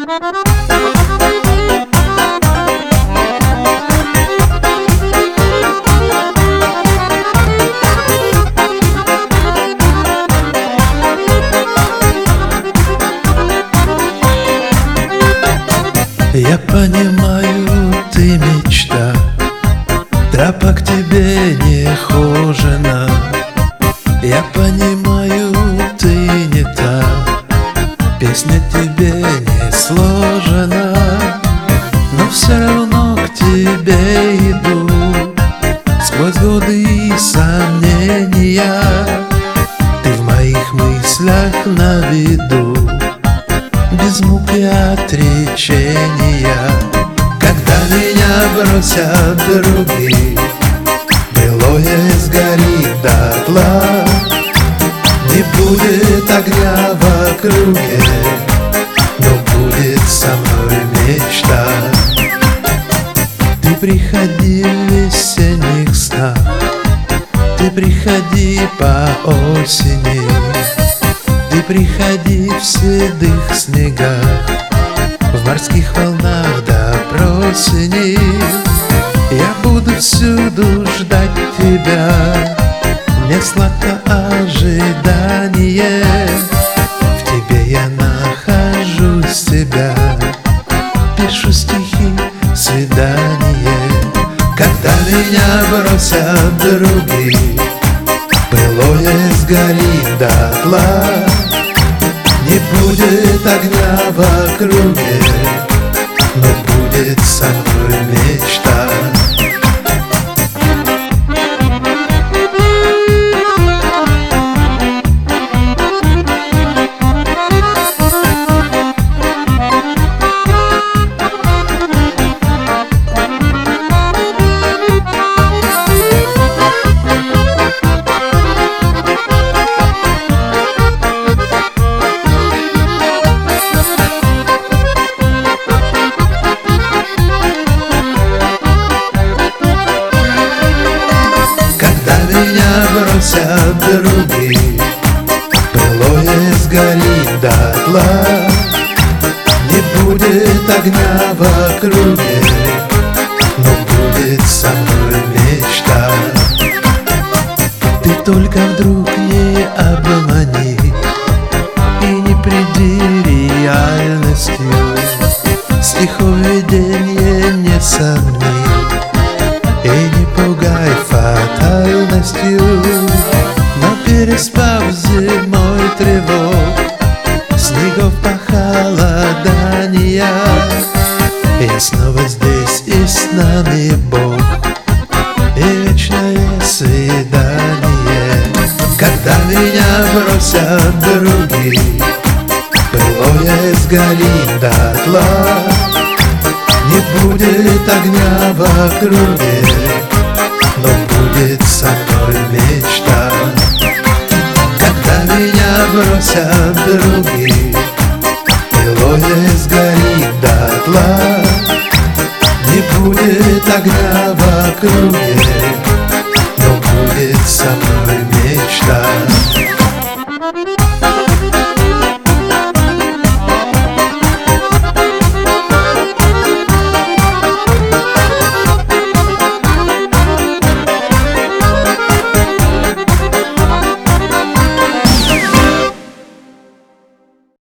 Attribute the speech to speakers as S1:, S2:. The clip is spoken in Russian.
S1: Я понимаю, ты мечта, тропа к тебе не хожена. Я понимаю, ты не та, песня тебе не сложена. Но все равно к тебе иду, сквозь годы и сомнения. Ты в моих мыслях на виду, без мук и отречения. Когда меня бросят другие, былое сгорит дотла. Не будет огня в округе, но будет со мной мечта. Ты приходи в весенних снах, ты приходи по осени, ты приходи в седых снегах, в морских волнах до просени. Я буду всюду ждать тебя, мне сладко ожидание. В тебе я нахожу себя, пишу стихи, свидание. Когда меня бросят другие, былое сгорит дотла. Не будет огня в округе, но будет со мной мечта. Бросят другие, былое сгорит дотла. Не будет огня в округе, но будет со мной мечта. Ты только вдруг не обмани и не приди реальностью. Стиховедение не сомни и не пугай фатальностью. Но переспав зимой тревог, снегов похолодания, я снова здесь, и с нами Бог, и вечное свидание. Когда меня бросят другие, былое сгорит дотла. Не будет огня в округе, но будет со мной мечта. Когда меня бросят другие, былое сгорит дотла. Не будет огня в округе,